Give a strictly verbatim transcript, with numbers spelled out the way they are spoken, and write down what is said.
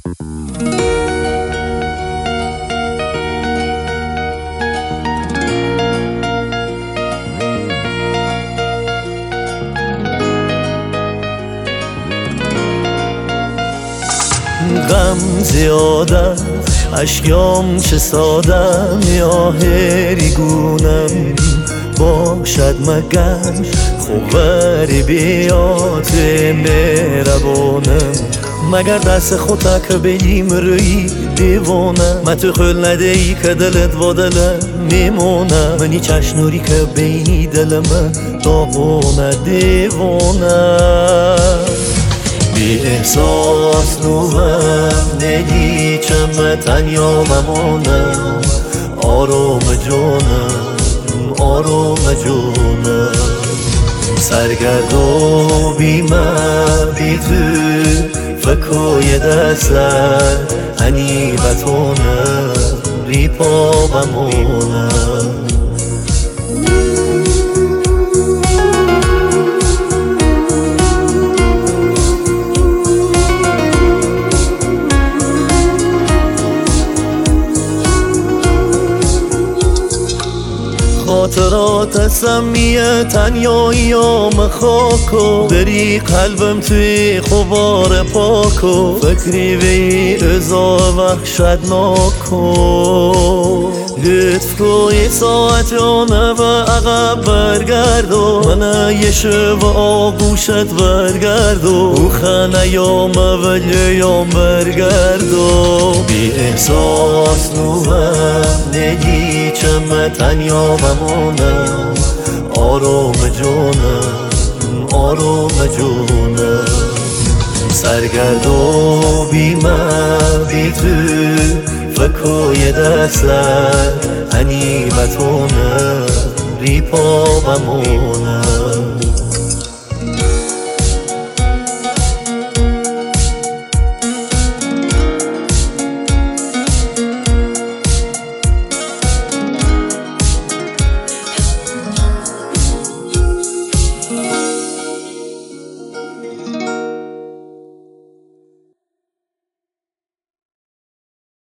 غم زیادم اشکام چه سادم یا هریگونم باشد مگر خوبری بیات مهربانم مگر دست خودت که بگیم روی دیوانم من تو خل ندهی که دلت و دلم میمونم منی چشنوری که بینی دل من داغونه دیوانم بی احساس نوهم نگی چم تنیا ممانم آروم جونم آروم جونم سرگرد و بی من بی تو فکوی دستر هنی بتونم ریپا بمونم خاطرات سمیه تنیاییام خاکو دری قلبم توی خبار پاکو فکری وی ازا وحشتناکو لطف کو یه ساعت جانه و عقب برگردو من یه شب آگوشت برگردو او خانه یام و لیام برگردو بی احساس نوهم نگی چم تنیا بمونم آروم جونم آروم جونم سرگرد و بی من بی تو فکوی دستر هنی بتونم ریپا بمونم